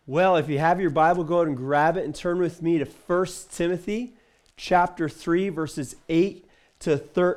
Well, if you have your Bible, go ahead and grab it and turn with me to 1 Timothy chapter 3, verses 8 to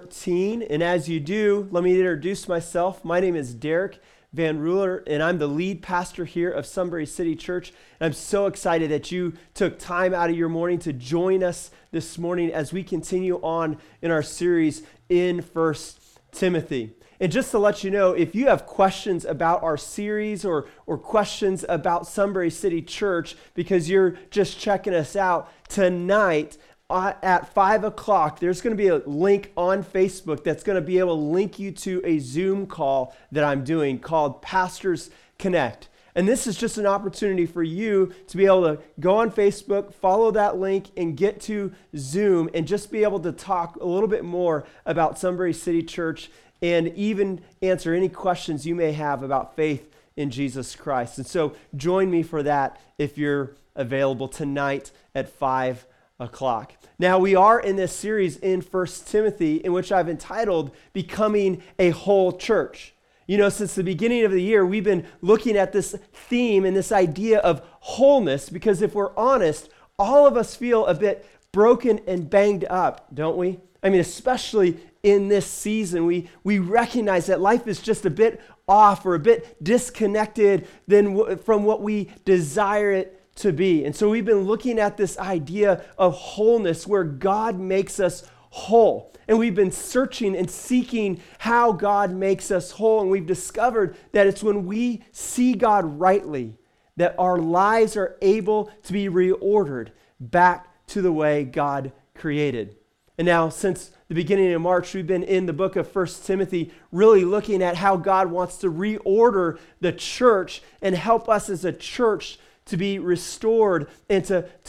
13. And as you do, let me introduce myself. My name is Derek Van Ruler, and I'm the lead pastor here of Sunbury City Church. And I'm so excited that you took time out of your morning to join us this morning as we continue on in our series in 1 Timothy. And just to let you know, if you have questions about our series or questions about Sunbury City Church because you're just checking us out, tonight at 5 o'clock, there's going to be a link on Facebook that's going to be able to link you to a Zoom call that I'm doing called Pastors Connect. And this is just an opportunity for you to be able to go on Facebook, follow that link, and get to Zoom and just be able to talk a little bit more about Sunbury City Church and even answer any questions you may have about faith in Jesus Christ. And so join me for that if you're available tonight at 5 o'clock. Now, we are in this series in 1 Timothy in which I've entitled Becoming a Whole Church. You know, since the beginning of the year, we've been looking at this theme and this idea of wholeness because if we're honest, all of us feel a bit broken and banged up, don't we? I mean, especially in this season, we recognize that life is just a bit off or a bit disconnected from what we desire it to be. And so we've been looking at this idea of wholeness where God makes us whole. And we've been searching and seeking how God makes us whole. And we've discovered that it's when we see God rightly that our lives are able to be reordered back to the way God created. And now, since the beginning of March, we've been in the book of 1 Timothy, really looking at how God wants to reorder the church and help us as a church to be restored and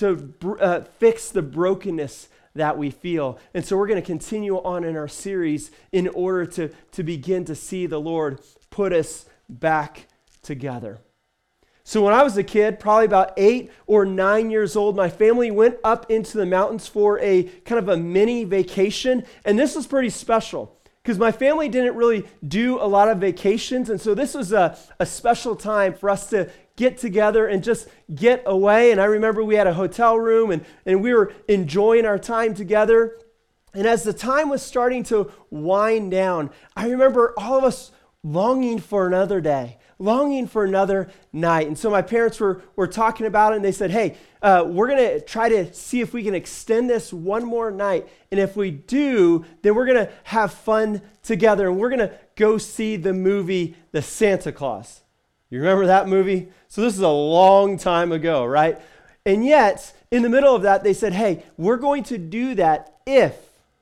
to fix the brokenness that we feel. And so we're going to continue on in our series in order to begin to see the Lord put us back together. So when I was a kid, probably about 8 or 9 years old, my family went up into the mountains for a kind of a mini vacation. And this was pretty special because my family didn't really do a lot of vacations. And so this was a special time for us to get together and just get away. And I remember we had a hotel room and we were enjoying our time together. And as the time was starting to wind down, I remember all of us longing for another day, longing for another night. And so my parents were talking about it and they said, hey, we're going to try to see if we can extend this one more night. And if we do, then we're going to have fun together and we're going to go see the movie, The Santa Claus. You remember that movie? So this is a long time ago, right? And yet, in the middle of that, they said, hey, we're going to do that if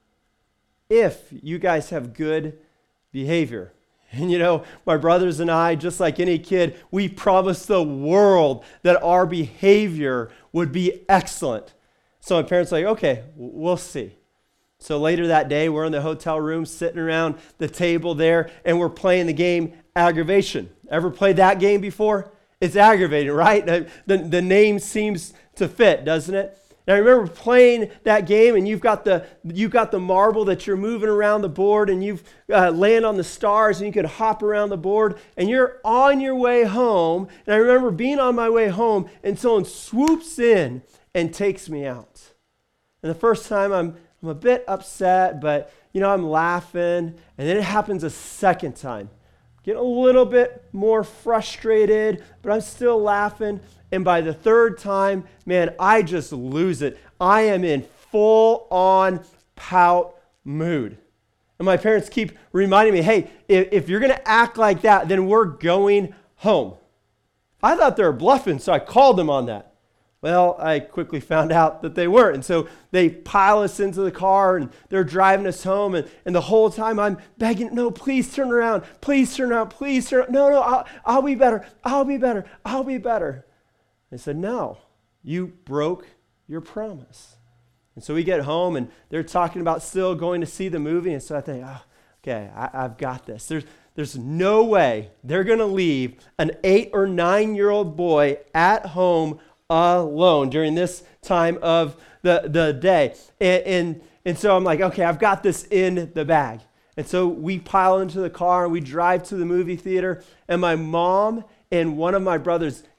you guys have good behavior. And you know, my brothers and I, just like any kid, we promised the world that our behavior would be excellent. So my parents were like, okay, we'll see. So later that day, we're in the hotel room, sitting around the table there, and we're playing the game Aggravation. Ever played that game before? It's aggravating, right? The name seems to fit, doesn't it? And I remember playing that game, and you've got the marble that you're moving around the board, and you've land on the stars, and you could hop around the board, and you're on your way home. And I remember being on my way home, and someone swoops in and takes me out. And the first time I'm a bit upset, but I'm laughing, and then it happens a second time. Get a little bit more frustrated, but I'm still laughing. And by the third time, man, I just lose it. I am in full-on pout mood. And my parents keep reminding me, hey, if you're going to act like that, then we're going home. I thought they were bluffing, so I called them on that. Well, I quickly found out that they weren't. And so they pile us into the car and they're driving us home. And the whole time I'm begging, no, please turn around. Please turn around. Please turn around. No, I'll be better. I'll be better. I'll be better. They said, no, you broke your promise. And so we get home and they're talking about still going to see the movie. And so I think, okay, I've got this. There's no way they're going to leave an 8 or 9-year-old boy at home alone during this time of the day. And so I'm like, okay, I've got this in the bag. And so we pile into the car and we drive to the movie theater, and my mom and one of my brothers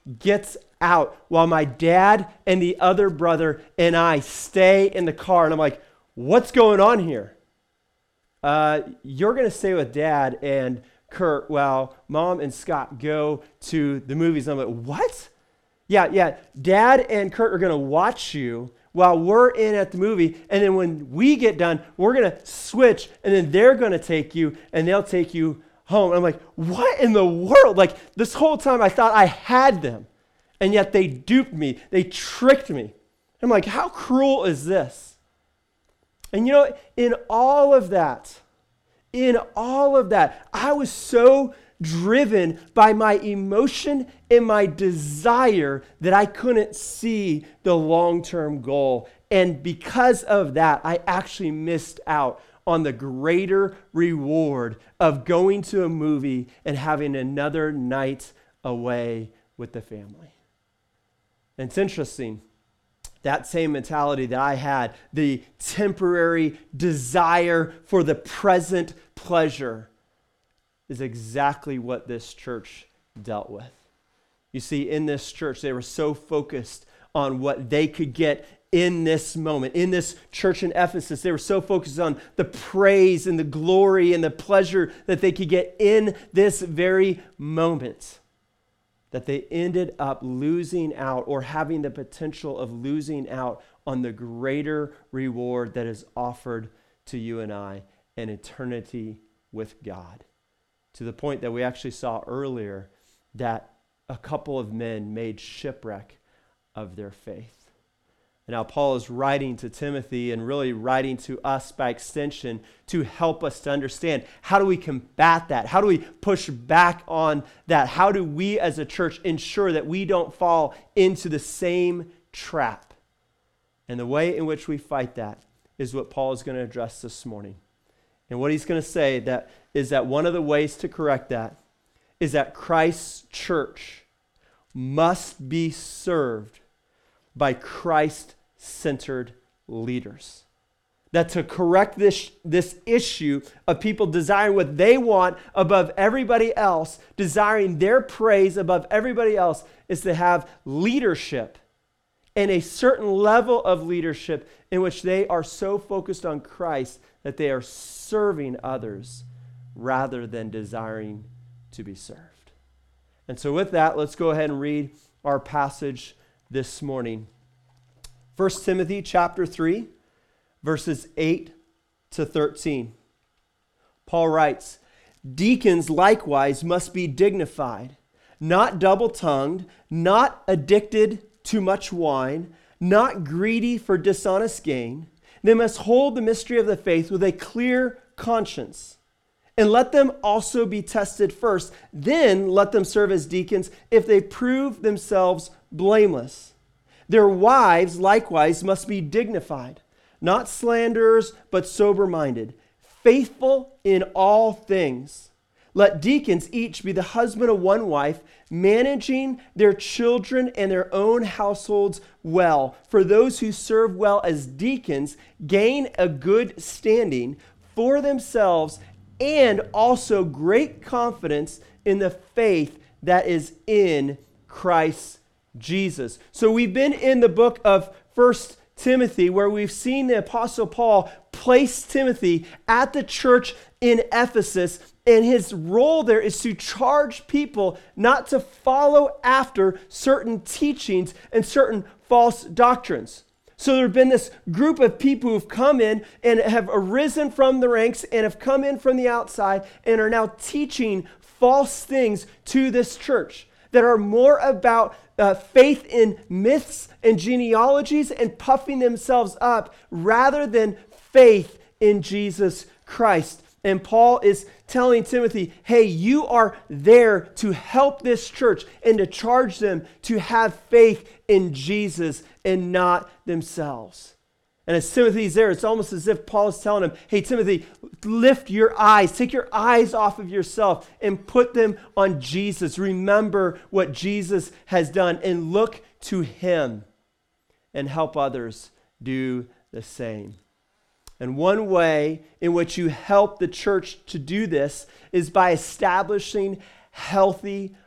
gets out while my dad and the other brother and I stay in the car. And I'm like, what's going on here? You're going to stay with Dad and Kurt while Mom and Scott go to the movies. And I'm like, what? Yeah. Dad and Kurt are going to watch you while we're in at the movie. And then when we get done, we're going to switch. And then they're going to take you and they'll take you home. And I'm like, what in the world? Like, this whole time I thought I had them. And yet they duped me. They tricked me. I'm like, how cruel is this? And you know, in all of that, I was so driven by my emotion and my desire that I couldn't see the long-term goal. And because of that, I actually missed out on the greater reward of going to a movie and having another night away with the family. And it's interesting. That same mentality that I had, the temporary desire for the present pleasure, is exactly what this church dealt with. You see, in this church, they were so focused on what they could get in this moment. In this church in Ephesus, they were so focused on the praise and the glory and the pleasure that they could get in this very moment, that they ended up losing out or having the potential of losing out on the greater reward that is offered to you and I in eternity with God. To the point that we actually saw earlier that a couple of men made shipwreck of their faith. And now Paul is writing to Timothy and really writing to us by extension to help us to understand, how do we combat that? How do we push back on that? How do we as a church ensure that we don't fall into the same trap? And the way in which we fight that is what Paul is going to address this morning. And what he's going to say is that one of the ways to correct that is that Christ's church must be served by Christ-centered leaders. That to correct this issue of people desiring what they want above everybody else, desiring their praise above everybody else, is to have leadership and a certain level of leadership in which they are so focused on Christ that they are serving others rather than desiring to be served. And so with that, let's go ahead and read our passage this morning. 1 Timothy chapter 3, verses 8 to 13. Paul writes, "Deacons likewise must be dignified, not double-tongued, not addicted to much wine, not greedy for dishonest gain. They must hold the mystery of the faith with a clear conscience. And let them also be tested first. Then let them serve as deacons if they prove themselves blameless. Their wives likewise must be dignified, not slanderers, but sober-minded, faithful in all things. Let deacons each be the husband of one wife, managing their children and their own households well. For those who serve well as deacons gain a good standing for themselves and also great confidence in the faith that is in Christ Jesus." So we've been in the book of 1 Timothy, where we've seen the Apostle Paul place Timothy at the church in Ephesus, and his role there is to charge people not to follow after certain teachings and certain false doctrines. So there have been this group of people who've come in and have arisen from the ranks and have come in from the outside and are now teaching false things to this church that are more about faith in myths and genealogies and puffing themselves up rather than faith in Jesus Christ. And Paul is telling Timothy, hey, you are there to help this church and to charge them to have faith in Jesus and not themselves. And as Timothy's there, it's almost as if Paul is telling him, hey, Timothy, lift your eyes, take your eyes off of yourself and put them on Jesus. Remember what Jesus has done and look to him and help others do the same. And one way in which you help the church to do this is by establishing healthy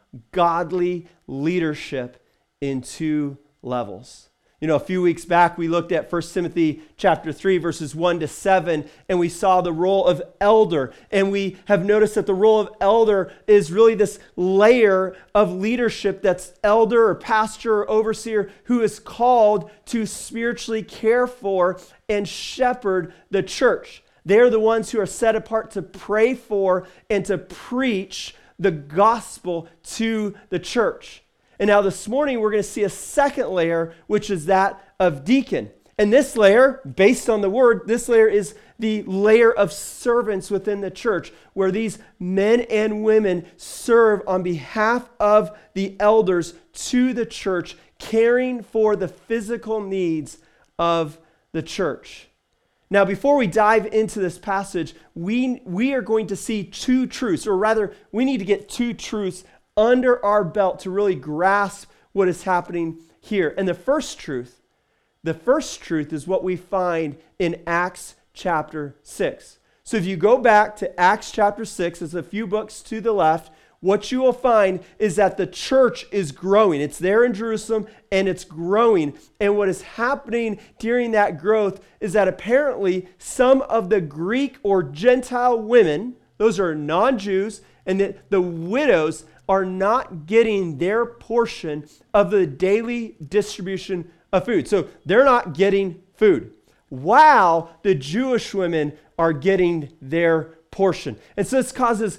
godly leadership in two levels. You know, a few weeks back, we looked at 1 Timothy chapter 3, verses 1 to 7, and we saw the role of elder. And we have noticed that the role of elder is really this layer of leadership that's elder or pastor or overseer who is called to spiritually care for and shepherd the church. They're the ones who are set apart to pray for and to preach the gospel to the church. And now this morning, we're going to see a second layer, which is that of deacon. And this layer, based on the word, this layer is the layer of servants within the church, where these men and women serve on behalf of the elders to the church, caring for the physical needs of the church. Now, before we dive into this passage, we are going to see two truths, or rather, we need to get two truths under our belt to really grasp what is happening here. And the first truth is what we find in Acts chapter 6. So if you go back to Acts chapter 6, it's a few books to the left, what you will find is that the church is growing. It's there in Jerusalem and it's growing. And what is happening during that growth is that apparently some of the Greek or Gentile women, those are non-Jews, and that the widows are not getting their portion of the daily distribution of food. So they're not getting food, while the Jewish women are getting their portion. And so this causes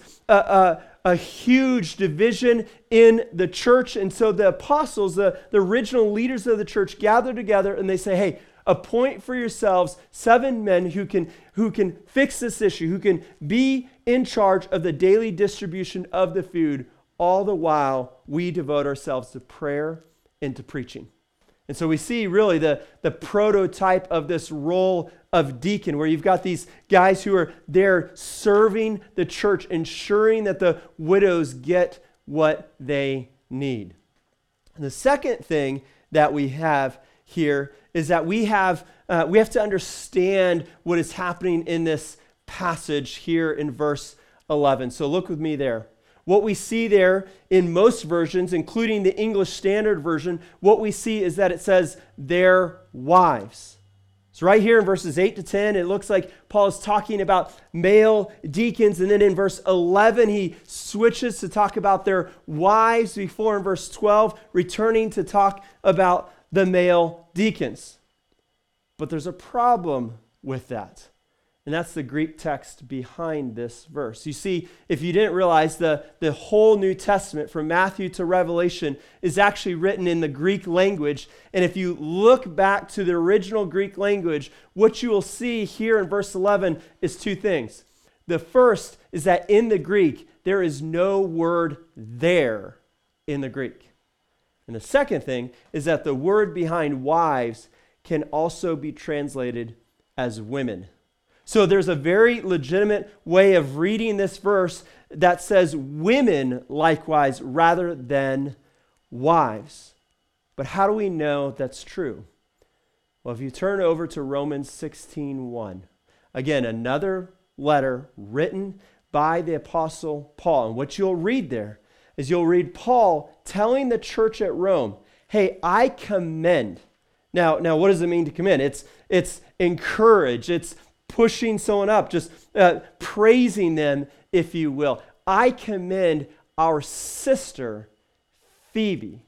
a huge division in the church. And so the apostles, the original leaders of the church, gather together and they say, hey, appoint for yourselves 7 men who can fix this issue, who can be in charge of the daily distribution of the food, all the while we devote ourselves to prayer and to preaching. And so we see really the prototype of this role of deacon, where you've got these guys who are there serving the church, ensuring that the widows get what they need. And the second thing that we have here is that we have to understand what is happening in this passage here in verse 11. So look with me there. What we see there in most versions, including the English Standard Version, what we see is that it says their wives. So right here in verses 8 to 10, it looks like Paul is talking about male deacons. And then in verse 11, he switches to talk about their wives before in verse 12, returning to talk about the male deacons. But there's a problem with that. And that's the Greek text behind this verse. You see, if you didn't realize, the whole New Testament from Matthew to Revelation is actually written in the Greek language. And if you look back to the original Greek language, what you will see here in verse 11 is two things. The first is that in the Greek, there is no word there in the Greek. And the second thing is that the word behind wives can also be translated as women. So there's a very legitimate way of reading this verse that says women likewise rather than wives. But how do we know that's true? Well, if you turn over to Romans 16:1, again, another letter written by the Apostle Paul. And what you'll read there is you'll read Paul telling the church at Rome, hey, I commend. Now what does it mean to commend? It's encourage, it's pushing someone up, just praising them, if you will. I commend our sister, Phoebe,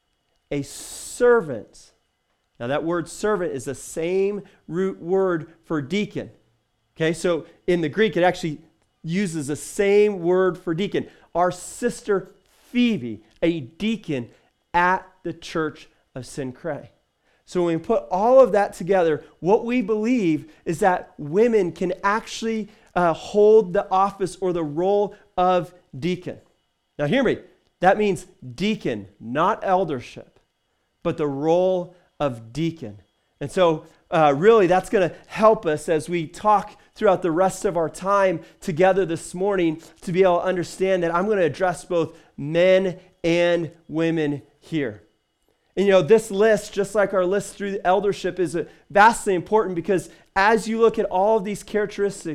a servant. Now that word servant is the same root word for deacon. Okay, so in the Greek, it actually uses the same word for deacon. Our sister, Phoebe, a deacon at the church of Cenchreae. So when we put all of that together, what we believe is that women can actually hold the office or the role of deacon. Now hear me, that means deacon, not eldership, but the role of deacon. And so really that's going to help us as we talk throughout the rest of our time together this morning to be able to understand that I'm going to address both men and women here. And you know, this list, just like our list through the eldership, is vastly important because as you look at all of these characteristics,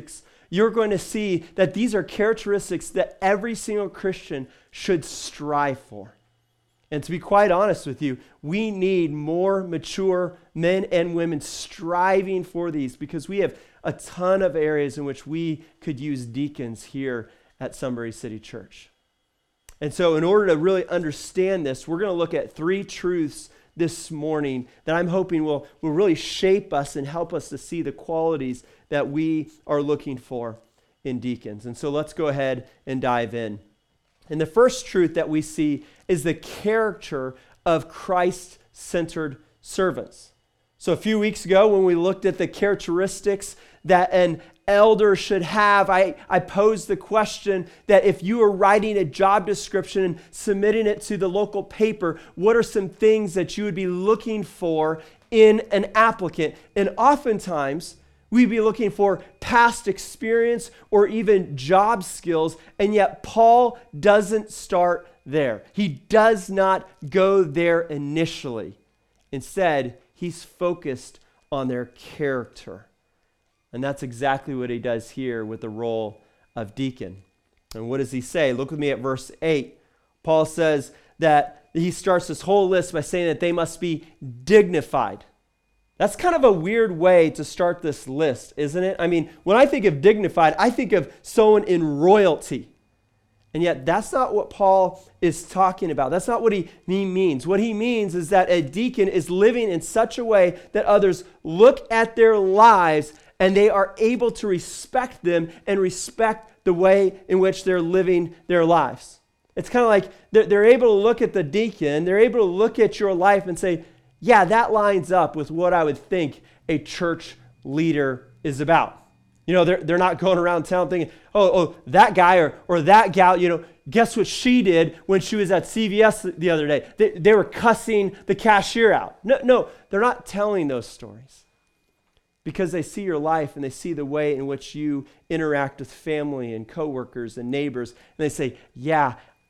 you're going to see that these are characteristics that every single Christian should strive for. And to be quite honest with you, we need more mature men and women striving for these, because we have a ton of areas in which we could use deacons here at Sunbury City Church. And so in order to really understand this, we're going to look at 3 truths this morning that I'm hoping will really shape us and help us to see the qualities that we are looking for in deacons. And so let's go ahead and dive in. And the first truth that we see is the character of Christ-centered servants. So a few weeks ago, when we looked at the characteristics that an elder should have, I posed the question that if you were writing a job description and submitting it to the local paper, what are some things that you would be looking for in an applicant? And oftentimes, we'd be looking for past experience or even job skills, and yet Paul doesn't start there. He does not go there initially. Instead, he's focused on their character. And that's exactly what he does here with the role of deacon. And what does he say? Look with me at verse 8. Paul says that he starts this whole list by saying that they must be dignified. That's kind of a weird way to start this list, isn't it? I mean, when I think of dignified, I think of someone in royalty. And yet, that's not what Paul is talking about. That's not what he means. What he means is that a deacon is living in such a way that others look at their lives and they are able to respect them and respect the way in which they're living their lives. It's kind of like they're able to look at the deacon, they're able to look at your life and say, yeah, that lines up with what I would think a church leader is about. You know, they're not going around town thinking, oh, that guy or that gal, guess what she did when she was at CVS the other day? They were cussing the cashier out. No, they're not telling those stories because they see your life and they see the way in which you interact with family and coworkers and neighbors, and they say, yeah,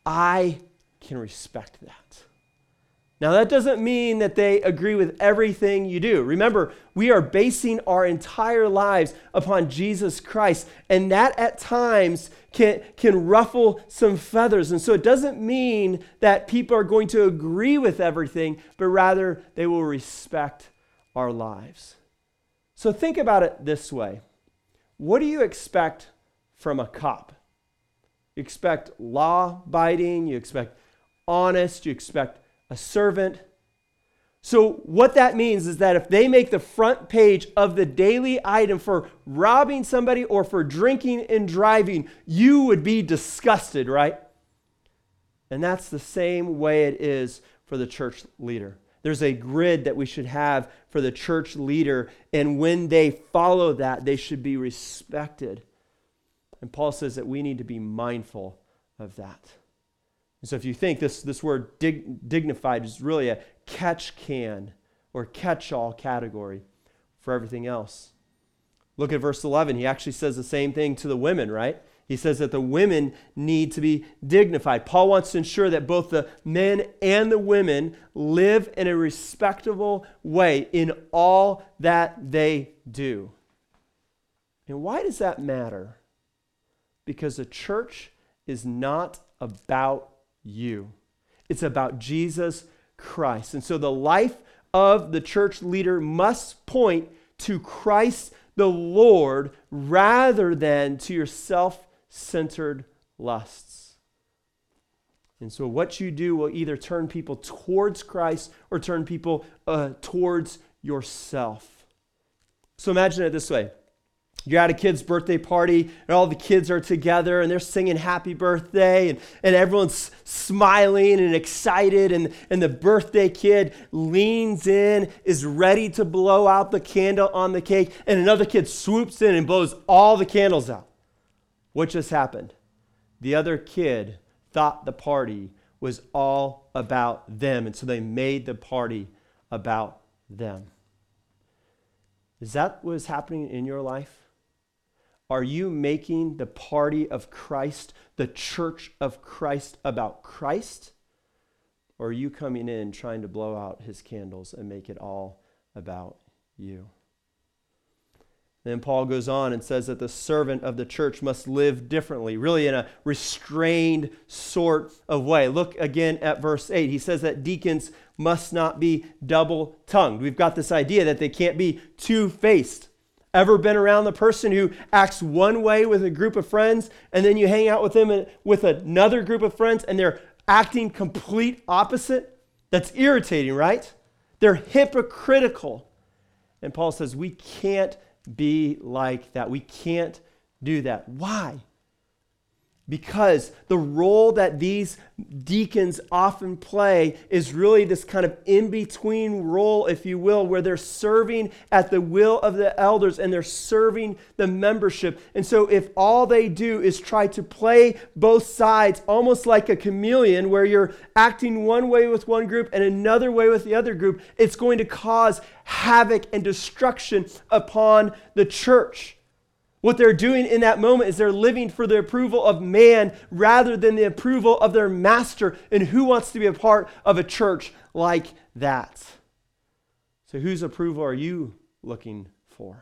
I can respect that. Now, that doesn't mean that they agree with everything you do. Remember, we are basing our entire lives upon Jesus Christ, and that at times can ruffle some feathers. And so it doesn't mean that people are going to agree with everything, but rather they will respect our lives. So think about it this way. What do you expect from a cop? You expect law-abiding, you expect honest, you expect a servant. So what that means is that if they make the front page of the daily item for robbing somebody or for drinking and driving, you would be disgusted, right? And that's the same way it is for the church leader. There's a grid that we should have for the church leader, and when they follow that, they should be respected. And Paul says that we need to be mindful of that. And so if you think this word dignified is really a catch-can or catch-all category for everything else. Look at verse 11. He actually says the same thing to the women, right? He says that the women need to be dignified. Paul wants to ensure that both the men and the women live in a respectable way in all that they do. And why does that matter? Because the church is not about you. It's about Jesus Christ. And so the life of the church leader must point to Christ the Lord rather than to your self-centered lusts. And so what you do will either turn people towards Christ or turn people towards yourself. So imagine it this way. You're at a kid's birthday party, and all the kids are together, and they're singing happy birthday, and everyone's smiling and excited, and the birthday kid leans in, is ready to blow out the candle on the cake, and another kid swoops in and blows all the candles out. What just happened? The other kid thought the party was all about them, and so they made the party about them. Is that what is happening in your life? Are you making the party of Christ, the church of Christ, about Christ? Or are you coming in trying to blow out his candles and make it all about you? then Paul goes on and says that the servant of the church must live differently, really in a restrained sort of way. Look again at verse 8. He says that deacons must not be double-tongued. We've got this idea that they can't be two-faced. Ever been around the person who acts one way with a group of friends, and then you hang out with them with another group of friends, and they're acting complete opposite? That's irritating, right? They're hypocritical. And Paul says we can't be like that. We can't do that. Why? Because the role that these deacons often play is really this kind of in-between role, if you will, where they're serving at the will of the elders and they're serving the membership. And so if all they do is try to play both sides, almost like a chameleon, where you're acting one way with one group and another way with the other group, it's going to cause havoc and destruction upon the church. What they're doing in that moment is they're living for the approval of man rather than the approval of their master. And who wants to be a part of a church like that? So whose approval are you looking for?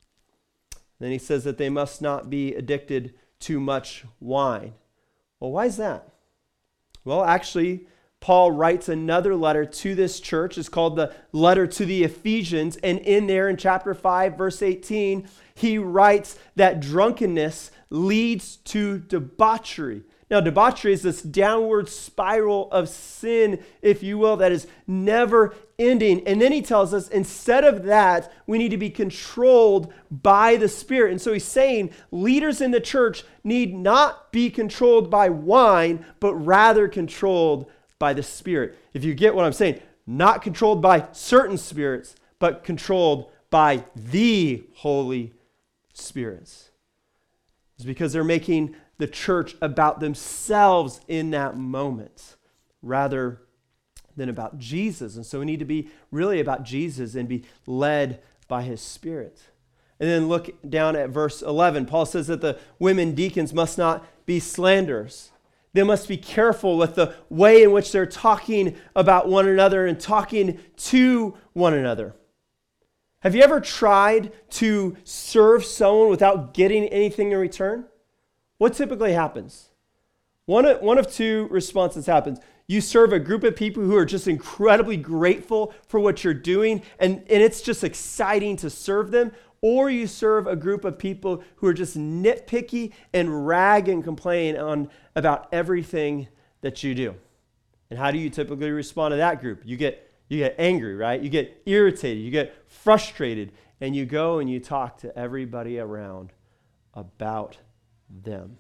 Then he says that they must not be addicted to much wine. Well, why is that? Well, actually, Paul writes another letter to this church. It's called the letter to the Ephesians. And in there in chapter 5, verse 18, he writes that drunkenness leads to debauchery. Now, debauchery is this downward spiral of sin, if you will, that is never ending. And then he tells us instead of that, we need to be controlled by the Spirit. And so he's saying leaders in the church need not be controlled by wine, but rather controlled by the Spirit. If you get what I'm saying, not controlled by certain spirits, but controlled by the Holy Spirits. It's because they're making the church about themselves in that moment rather than about Jesus. And so we need to be really about Jesus and be led by his Spirit. And then look down at verse 11. Paul says that the women deacons must not be slanderers. They must be careful with the way in which they're talking about one another and talking to one another. Have you ever tried to serve someone without getting anything in return? What typically happens? One of two responses happens. You serve a group of people who are just incredibly grateful for what you're doing, and it's just exciting to serve them. Or you serve a group of people who are just nitpicky and rag and complain about everything that you do. And how do you typically respond to that group? You get angry, right? You get irritated, you get frustrated, and you go and you talk to everybody around about them.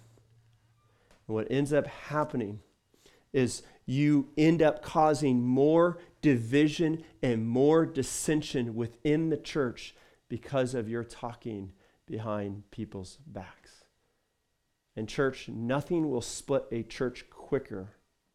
And what ends up happening is you end up causing more division and more dissension within the church because of your talking behind people's backs. In church, nothing will split a church quicker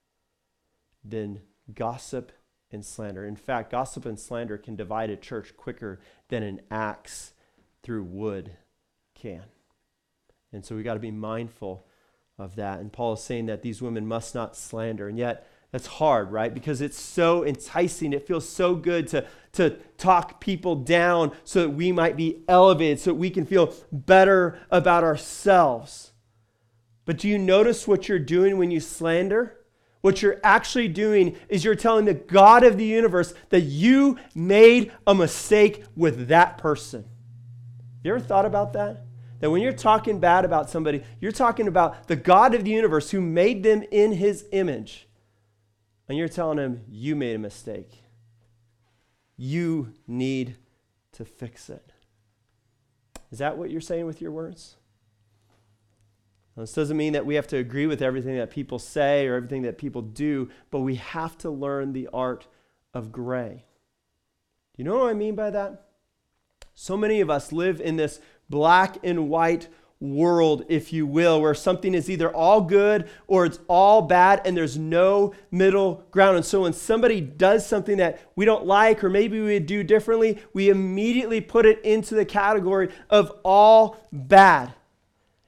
than gossip and slander. In fact, gossip and slander can divide a church quicker than an axe through wood can. And so we got to be mindful of that. And Paul is saying that these women must not slander. And yet, that's hard, right? Because it's so enticing. It feels so good to talk people down so that we might be elevated, so that we can feel better about ourselves. But do you notice what you're doing when you slander? What you're actually doing is you're telling the God of the universe that you made a mistake with that person. You ever thought about that? That when you're talking bad about somebody, you're talking about the God of the universe who made them in his image. And you're telling him, you made a mistake. You need to fix it. Is that what you're saying with your words? Now, this doesn't mean that we have to agree with everything that people say or everything that people do, but we have to learn the art of gray. Do you know what I mean by that? So many of us live in this black and white world, if you will, where something is either all good or it's all bad and there's no middle ground. And so when somebody does something that we don't like or maybe we would do differently, we immediately put it into the category of all bad.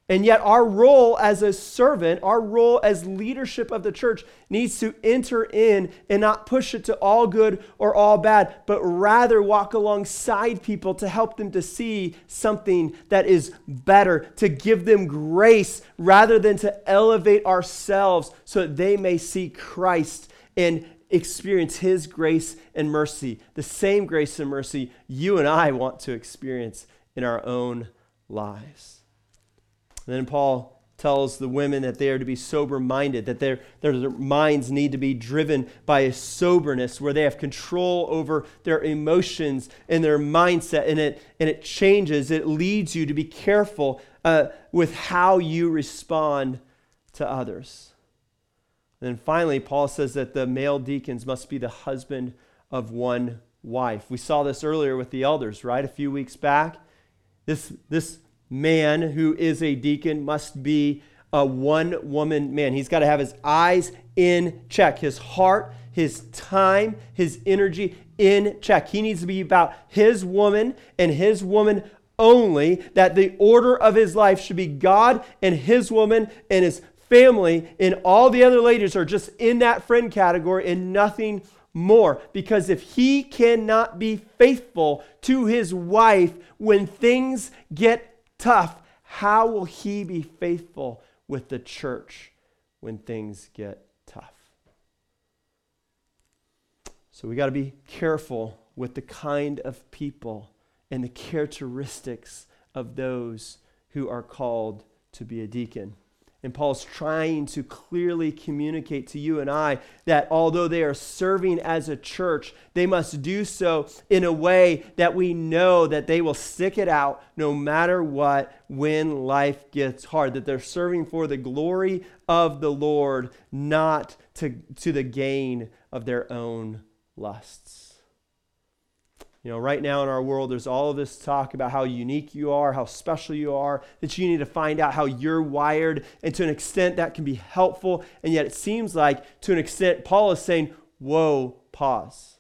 And yet our role as a servant, our role as leadership of the church needs to enter in and not push it to all good or all bad, but rather walk alongside people to help them to see something that is better, to give them grace rather than to elevate ourselves so that they may see Christ and experience his grace and mercy, the same grace and mercy you and I want to experience in our own lives. And then Paul tells the women that they are to be sober-minded, that their minds need to be driven by a soberness where they have control over their emotions and their mindset, and it changes. It leads you to be careful with how you respond to others. And then finally, Paul says that the male deacons must be the husband of one wife. We saw this earlier with the elders, right? A few weeks back. This man who is a deacon must be a one-woman man. He's got to have his eyes in check, his heart, his time, his energy in check. He needs to be about his woman and his woman only, that the order of his life should be God and his woman and his family, and all the other ladies are just in that friend category and nothing more. Because if he cannot be faithful to his wife when things get tough, how will he be faithful with the church when things get tough? So we got to be careful with the kind of people and the characteristics of those who are called to be a deacon. And Paul's trying to clearly communicate to you and I that although they are serving as a church, they must do so in a way that we know that they will stick it out no matter what when life gets hard, that they're serving for the glory of the Lord, not to the gain of their own lusts. You know, right now in our world, there's all of this talk about how unique you are, how special you are, that you need to find out how you're wired. And to an extent, that can be helpful. And yet it seems like, to an extent, Paul is saying, whoa, pause.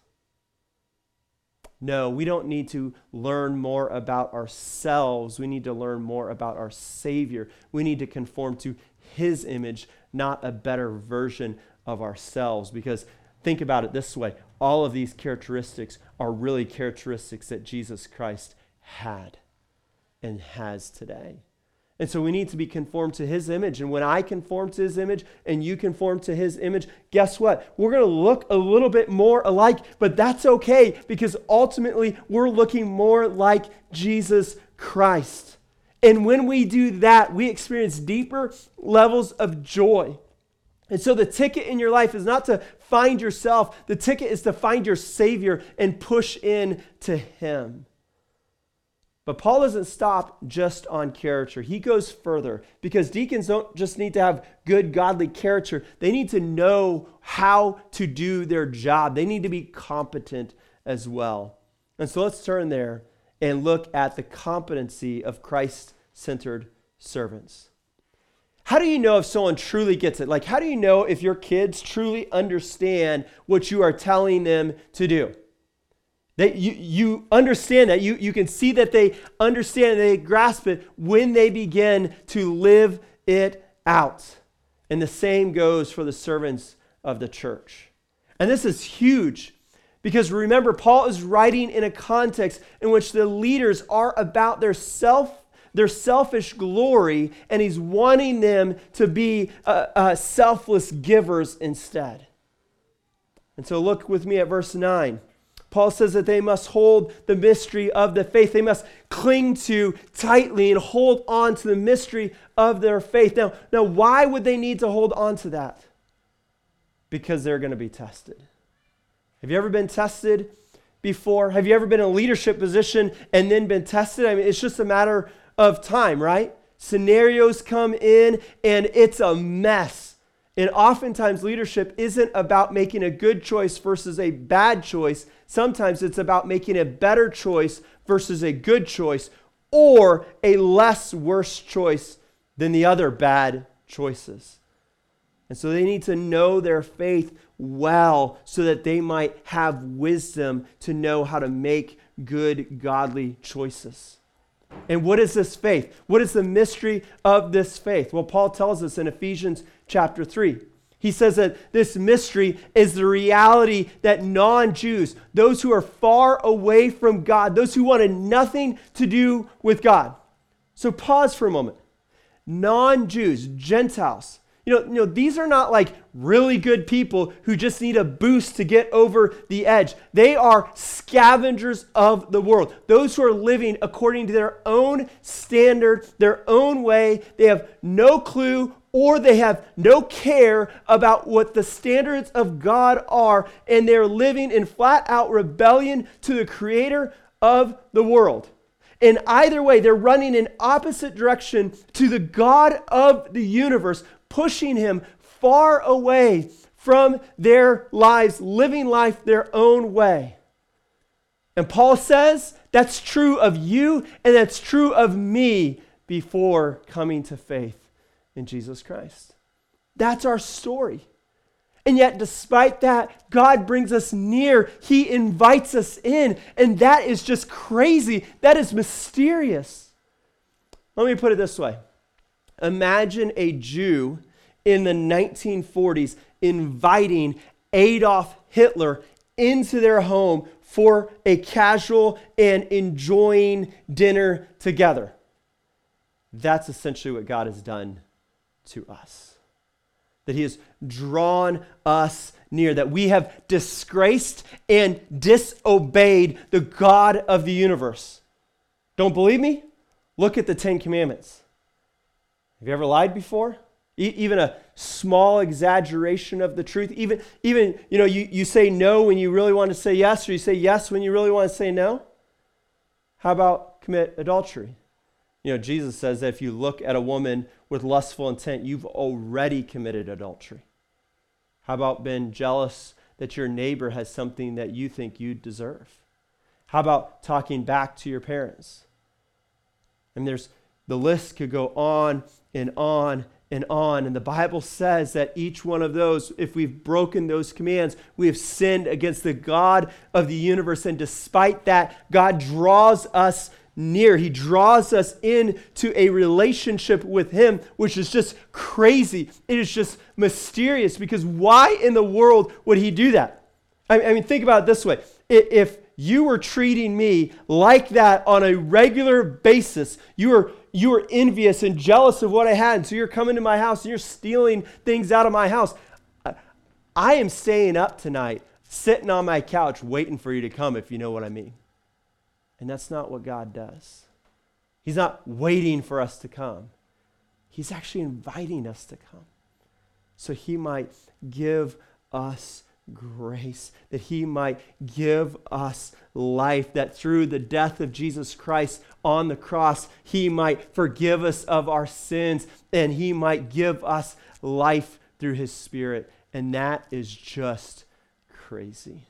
No, we don't need to learn more about ourselves. We need to learn more about our Savior. We need to conform to his image, not a better version of ourselves. Because think about it this way. All of these characteristics are really characteristics that Jesus Christ had and has today. And so we need to be conformed to his image. And when I conform to his image and you conform to his image, guess what? We're going to look a little bit more alike, but that's okay because ultimately we're looking more like Jesus Christ. And when we do that, we experience deeper levels of joy. And so the ticket in your life is not to find yourself. The ticket is to find your Savior and push in to him. But Paul doesn't stop just on character. He goes further because deacons don't just need to have good, godly character. They need to know how to do their job. They need to be competent as well. And so let's turn there and look at the competency of Christ-centered servants. How do you know if someone truly gets it? Like, how do you know if your kids truly understand what you are telling them to do? You understand that. You can see that they understand and they grasp it when they begin to live it out. And the same goes for the servants of the church. And this is huge because remember, Paul is writing in a context in which the leaders are about their selfish glory, and he's wanting them to be selfless givers instead. And so look with me at verse 9. Paul says that they must hold the mystery of the faith. They must cling to tightly and hold on to the mystery of their faith. Now, why would they need to hold on to that? Because they're going to be tested. Have you ever been tested before? Have you ever been in a leadership position and then been tested? I mean, it's just a matter of time, right? Scenarios come in and it's a mess. And oftentimes leadership isn't about making a good choice versus a bad choice. Sometimes it's about making a better choice versus a good choice or a less worse choice than the other bad choices. And so they need to know their faith well so that they might have wisdom to know how to make good, godly choices. And what is this faith? What is the mystery of this faith? Well, Paul tells us in Ephesians chapter 3. He says that this mystery is the reality that non-Jews, those who are far away from God, those who wanted nothing to do with God. So pause for a moment. Non-Jews, Gentiles, these are not like really good people who just need a boost to get over the edge. They are scavengers of the world. Those who are living according to their own standard, their own way. They have no clue or they have no care about what the standards of God are, and they're living in flat out rebellion to the creator of the world. In either way, they're running in opposite direction to the God of the universe, pushing him far away from their lives, living life their own way. And Paul says that's true of you and that's true of me before coming to faith in Jesus Christ. That's our story. And yet, despite that, God brings us near. He invites us in. And that is just crazy. That is mysterious. Let me put it this way. Imagine a Jew in the 1940s inviting Adolf Hitler into their home for a casual and enjoying dinner together. That's essentially what God has done to us. That he has drawn us near, that we have disgraced and disobeyed the God of the universe. Don't believe me? Look at the 10 Commandments. Have you ever lied before? Even a small exaggeration of the truth? Even you say no when you really want to say yes, or you say yes when you really want to say no? How about commit adultery? Jesus says that if you look at a woman with lustful intent, you've already committed adultery. How about being jealous that your neighbor has something that you think you deserve? How about talking back to your parents? And the list could go on and on and on. And the Bible says that each one of those, if we've broken those commands, we have sinned against the God of the universe. And despite that, God draws us near. He draws us into a relationship with him, which is just crazy. It is just mysterious, because why in the world would he do that? I mean, think about it this way. If you were treating me like that on a regular basis, you were envious and jealous of what I had, and so you're coming to my house and you're stealing things out of my house. I am staying up tonight, sitting on my couch, waiting for you to come, if you know what I mean. And that's not what God does. He's not waiting for us to come. He's actually inviting us to come, so he might give us grace, that he might give us life, that through the death of Jesus Christ on the cross, he might forgive us of our sins, and he might give us life through his Spirit. And that is just crazy.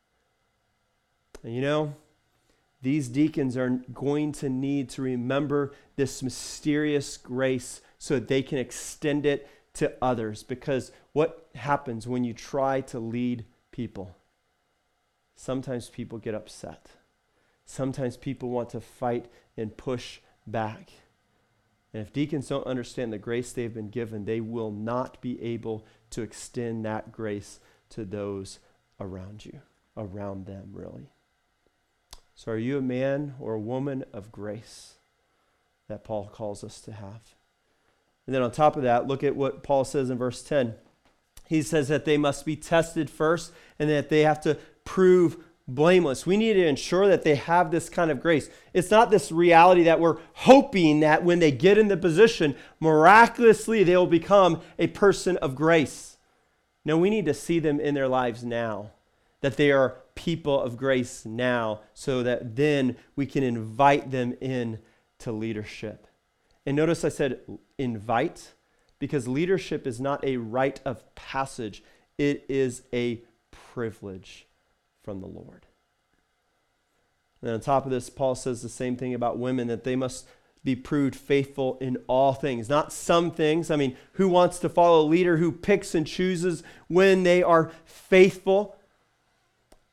And these deacons are going to need to remember this mysterious grace so that they can extend it to others. Because what happens when you try to lead people? Sometimes people get upset. Sometimes people want to fight and push back. And if deacons don't understand the grace they've been given, they will not be able to extend that grace to those around you, around them, really. So are you a man or a woman of grace that Paul calls us to have? And then on top of that, look at what Paul says in verse 10. He says that they must be tested first and that they have to prove blameless. We need to ensure that they have this kind of grace. It's not this reality that we're hoping that when they get in the position, miraculously they will become a person of grace. No, we need to see them in their lives now, that they are people of grace now, so that then we can invite them in to leadership. And notice I said invite, because leadership is not a rite of passage. It is a privilege from the Lord. And on top of this, Paul says the same thing about women, that they must be proved faithful in all things, not some things. I mean, who wants to follow a leader who picks and chooses when they are faithful?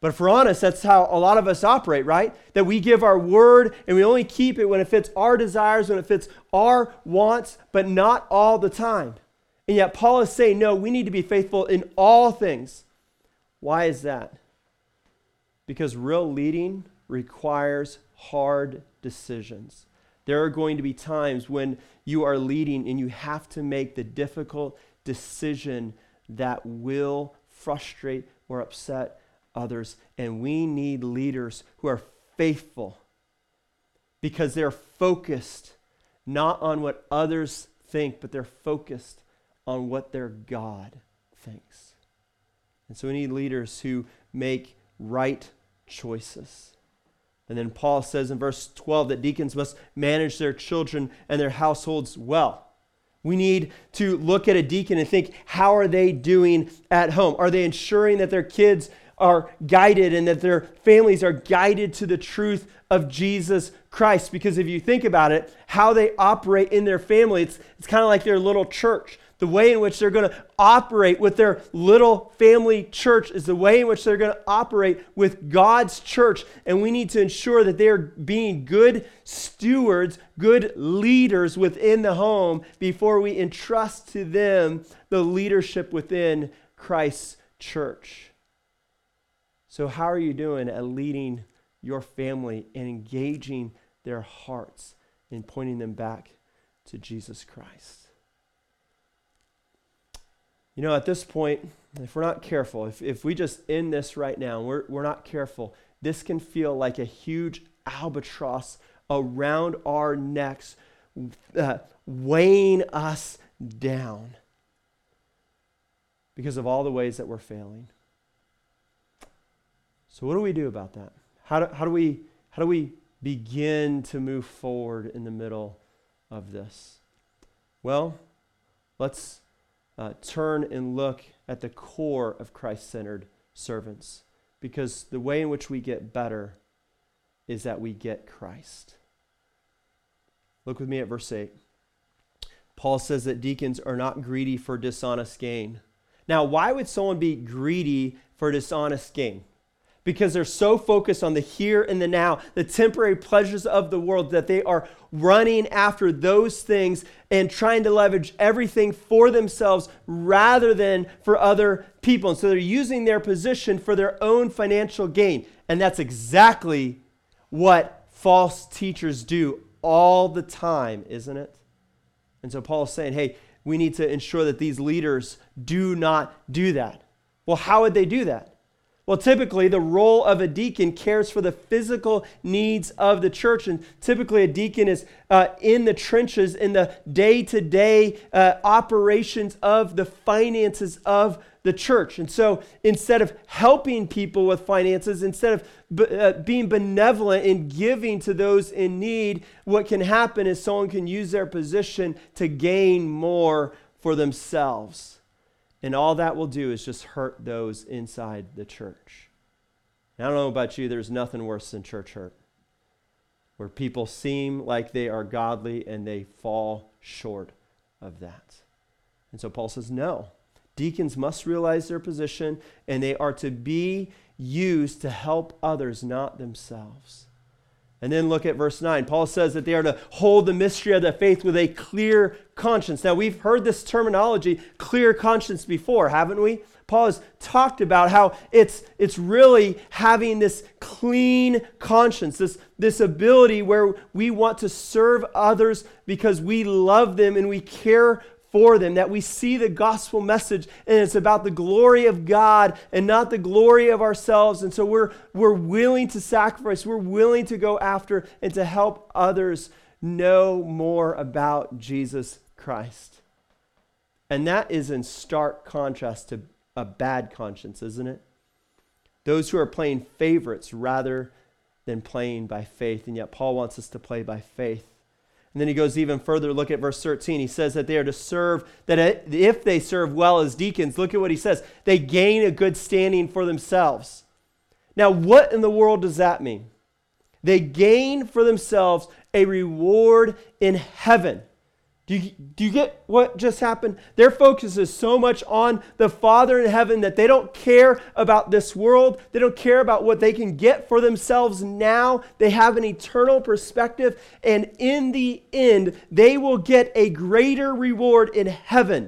But if we're honest, that's how a lot of us operate, right? That we give our word and we only keep it when it fits our desires, when it fits our wants, but not all the time. And yet Paul is saying, no, we need to be faithful in all things. Why is that? Because real leading requires hard decisions. There are going to be times when you are leading and you have to make the difficult decision that will frustrate or upset others. And we need leaders who are faithful because they're focused not on what others think, but they're focused on what their God thinks. And so we need leaders who make right choices. And then Paul says in verse 12 that deacons must manage their children and their households well. We need to look at a deacon and think, how are they doing at home? Are they ensuring that their kids are guided and that their families are guided to the truth of Jesus Christ? Because if you think about it, how they operate in their family, it's kind of like their little church. The way in which they're going to operate with their little family church is the way in which they're going to operate with God's church. And we need to ensure that they're being good stewards, good leaders within the home before we entrust to them the leadership within Christ's church. So how are you doing at leading your family and engaging their hearts and pointing them back to Jesus Christ? You know, at this point, if we're not careful, if we just end this right now, and we're not careful, this can feel like a huge albatross around our necks, weighing us down because of all the ways that we're failing. So what do we do about that? How do we begin to move forward in the middle of this? Well, let's turn and look at the core of Christ-centered servants, because the way in which we get better is that we get Christ. Look with me at verse 8. Paul says that deacons are not greedy for dishonest gain. Now, why would someone be greedy for dishonest gain? Because they're so focused on the here and the now, the temporary pleasures of the world, that they are running after those things and trying to leverage everything for themselves rather than for other people. And so they're using their position for their own financial gain. And that's exactly what false teachers do all the time, isn't it? And so Paul is saying, hey, we need to ensure that these leaders do not do that. Well, how would they do that? Well, typically, the role of a deacon cares for the physical needs of the church. And typically, a deacon is in the trenches, in the day-to-day operations of the finances of the church. And so instead of helping people with finances, instead of being benevolent in giving to those in need, what can happen is someone can use their position to gain more for themselves. And all that will do is just hurt those inside the church. And I don't know about you, there's nothing worse than church hurt, where people seem like they are godly and they fall short of that. And so Paul says, no, deacons must realize their position and they are to be used to help others, not themselves. And then look at verse 9. Paul says that they are to hold the mystery of the faith with a clear conscience. Now, we've heard this terminology, clear conscience, before, haven't we? Paul has talked about how it's really having this clean conscience, this ability where we want to serve others because we love them and we care for them, that we see the gospel message and it's about the glory of God and not the glory of ourselves. And so we're willing to sacrifice, we're willing to go after and to help others know more about Jesus Christ. And that is in stark contrast to a bad conscience, isn't it? Those who are playing favorites rather than playing by faith. And yet Paul wants us to play by faith. And then he goes even further. Look at verse 13. He says that they are to serve, that if they serve well as deacons, look at what he says, they gain a good standing for themselves. Now, what in the world does that mean? They gain for themselves a reward in heaven. Do you get what just happened? Their focus is so much on the Father in heaven that they don't care about this world. They don't care about what they can get for themselves now. They have an eternal perspective, and in the end, they will get a greater reward in heaven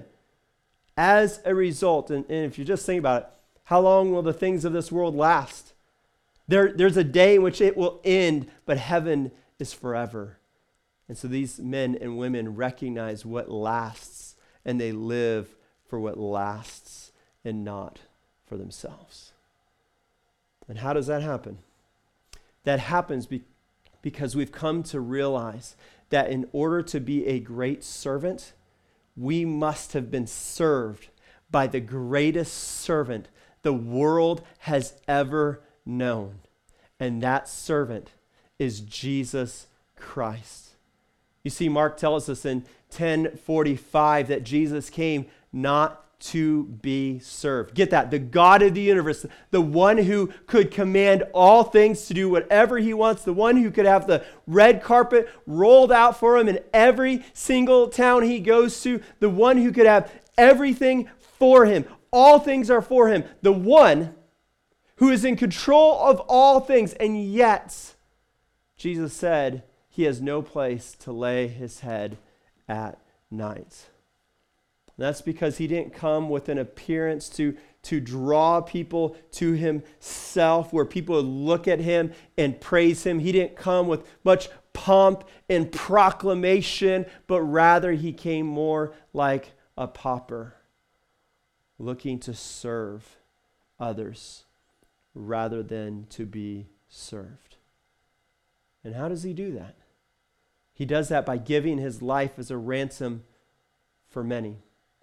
as a result. And if you just think about it, how long will the things of this world last? There's a day in which it will end, but heaven is forever. And so these men and women recognize what lasts, and they live for what lasts and not for themselves. And how does that happen? That happens because we've come to realize that in order to be a great servant, we must have been served by the greatest servant the world has ever known. And that servant is Jesus Christ. You see, Mark tells us in 10:45 that Jesus came not to be served. Get that? The God of the universe, the one who could command all things to do whatever he wants, the one who could have the red carpet rolled out for him in every single town he goes to, the one who could have everything for him. All things are for him. The one who is in control of all things, and yet Jesus said, he has no place to lay his head at night. And that's because he didn't come with an appearance to draw people to himself, where people would look at him and praise him. He didn't come with much pomp and proclamation, but rather he came more like a pauper, looking to serve others rather than to be served. And how does he do that? He does that by giving his life as a ransom for many.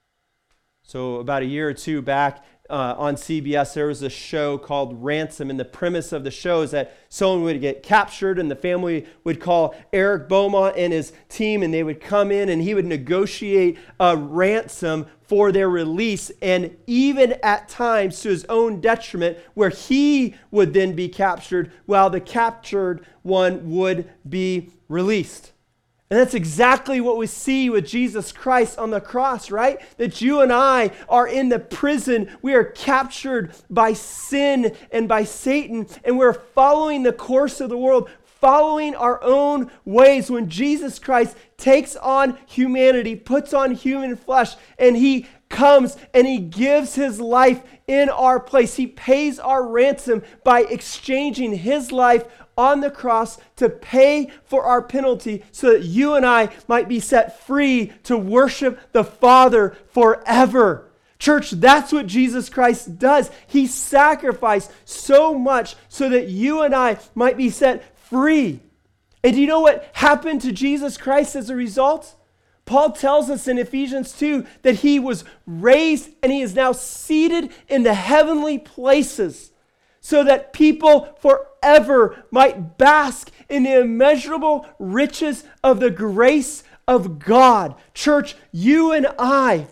So about a year or two back on CBS, there was a show called Ransom, and the premise of the show is that someone would get captured, and the family would call Eric Beaumont and his team, and they would come in, and he would negotiate a ransom for their release, and even at times to his own detriment, where he would then be captured while the captured one would be released. And that's exactly what we see with Jesus Christ on the cross, right? That you and I are in the prison. We are captured by sin and by Satan, and we're following the course of the world, following our own ways. When Jesus Christ takes on humanity, puts on human flesh, and he comes and he gives his life in our place. He pays our ransom by exchanging his life on the cross to pay for our penalty so that you and I might be set free to worship the Father forever. Church, that's what Jesus Christ does. He sacrificed so much so that you and I might be set free. And do you know what happened to Jesus Christ as a result? Paul tells us in Ephesians 2 that he was raised and he is now seated in the heavenly places, so that people forever might bask in the immeasurable riches of the grace of God. Church, you and I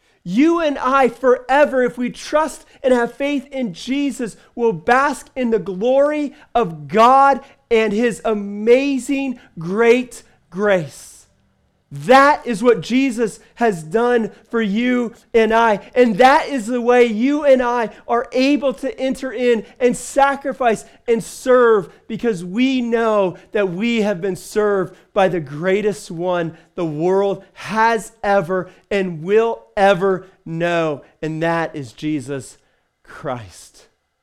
forever, if we trust and have faith in Jesus, will bask in the glory of God and his amazing great grace. That is what Jesus has done for you and I. And that is the way you and I are able to enter in and sacrifice and serve, because we know that we have been served by the greatest one the world has ever and will ever know. And that is Jesus Christ.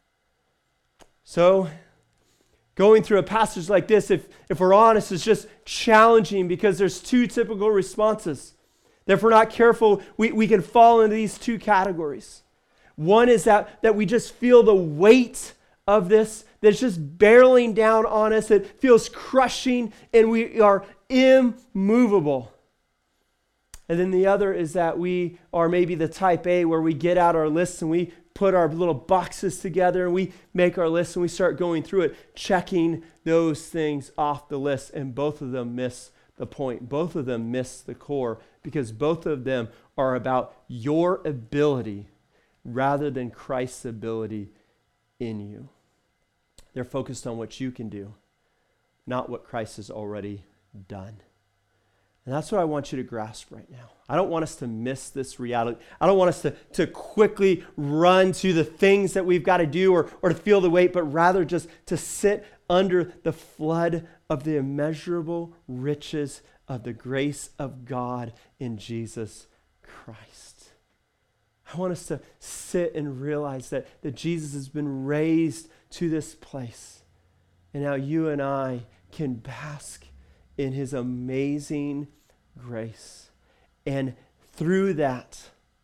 So, going through a passage like this, if we're honest, is just challenging, because there's two typical responses. That if we're not careful, we can fall into these two categories. One is that we just feel the weight of this, that's just barreling down on us. It feels crushing, and we are immovable. And then the other is that we are maybe the type A, where we get out our lists and we put our little boxes together and we make our list and we start going through it, checking those things off the list. And both of them miss the point. Both of them miss the core, because both of them are about your ability rather than Christ's ability in you. They're focused on what you can do, not what Christ has already done. And that's what I want you to grasp right now. I don't want us to miss this reality. I don't want us to quickly run to the things that we've got to do or to feel the weight, but rather just to sit under the flood of the immeasurable riches of the grace of God in Jesus Christ. I want us to sit and realize that Jesus has been raised to this place. And now you and I can bask in his amazing grace. And through that,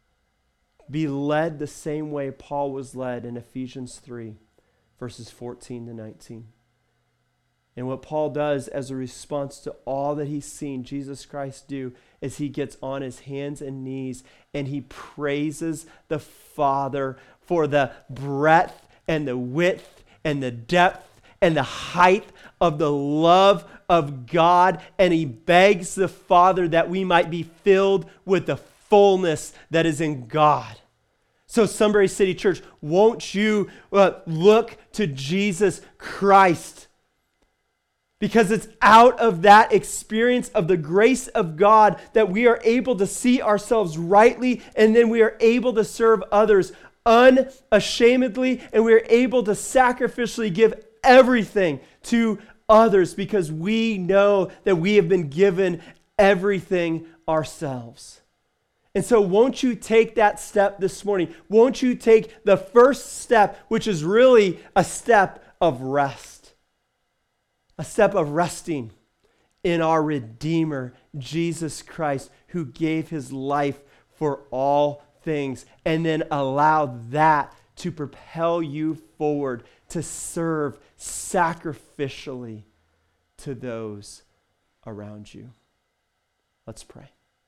be led the same way Paul was led in Ephesians 3, verses 14 to 19. And what Paul does as a response to all that he's seen Jesus Christ do is he gets on his hands and knees and he praises the Father for the breadth and the width and the depth and the height of the love of God. And he begs the Father that we might be filled with the fullness that is in God. So Sunbury City Church, won't you look to Jesus Christ? Because it's out of that experience of the grace of God that we are able to see ourselves rightly, and then we are able to serve others unashamedly, and we are able to sacrificially give everything to others because we know that we have been given everything ourselves. And so won't you take that step this morning? Won't you take the first step, which is really a step of rest? A step of resting in our Redeemer, Jesus Christ, who gave his life for all things, and then allow that to propel you forward to serve sacrificially to those around you. Let's pray.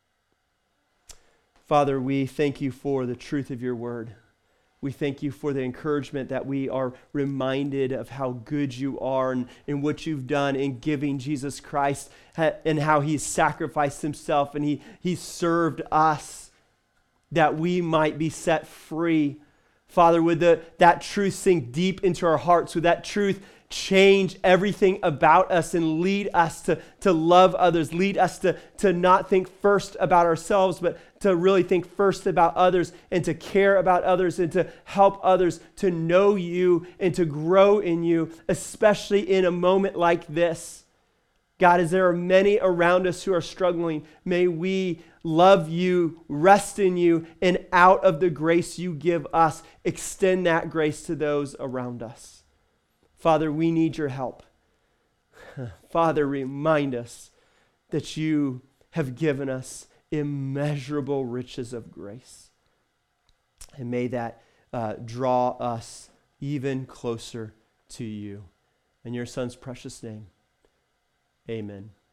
Father, we thank you for the truth of your word. We thank you for the encouragement that we are reminded of how good you are and what you've done in giving Jesus Christ and how he sacrificed himself and he served us that we might be set free. Father, would that truth sink deep into our hearts? Would that truth change everything about us and lead us to love others, lead us to not think first about ourselves, but to really think first about others and to care about others and to help others to know you and to grow in you, especially in a moment like this. God, as there are many around us who are struggling, may we love you, rest in you, and out of the grace you give us, extend that grace to those around us. Father, we need your help. Father, remind us that you have given us immeasurable riches of grace. And may that draw us even closer to you. In your Son's precious name, amen.